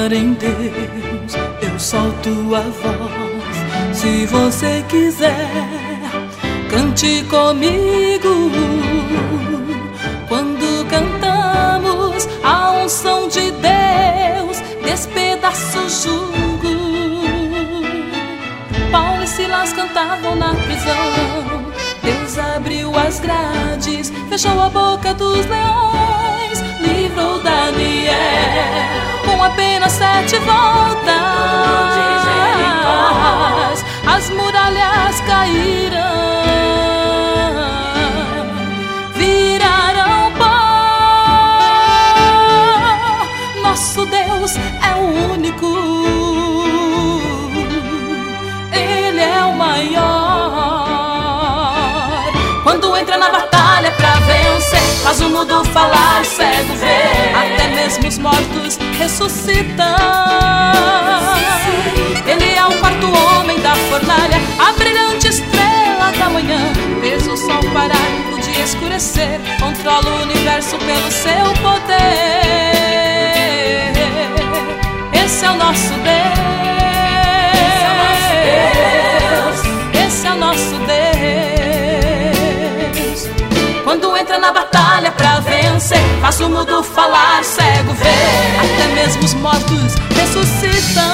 confiar em Deus, eu solto a voz. Se você quiser, cante comigo. Quando cantamos a unção de Deus, despedaça o jugo. Paulo e Silas cantavam na prisão. Deus abriu as grades, fechou a boca dos leões, livrou Daniel com apenas 7 voltas. As muralhas caíram, viraram pó. Nosso Deus é o único, Ele é o maior. Quando entra na batalha pra vencer, faz o mudo falar, o cego ver, até mesmo os mortos ressuscitam. Ele é o 4º homem da fornalha, a brilhante estrela da manhã. Fez o sol parar, o dia escurecer, controla o universo pelo seu poder. Esse é o nosso Deus, esse é o nosso Deus. Quando entra na batalha pra vencer, faz o mudo falar, o cego ver, até mesmo os mortos ressuscitam.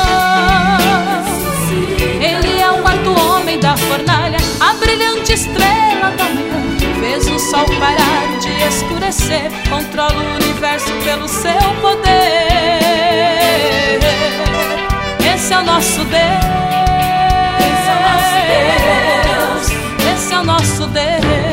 Ele é o 4º homem da fornalha, a brilhante estrela da manhã. Fez o sol parar, o dia escurecer, controla o universo pelo seu poder. Esse é o nosso Deus, esse é o nosso Deus.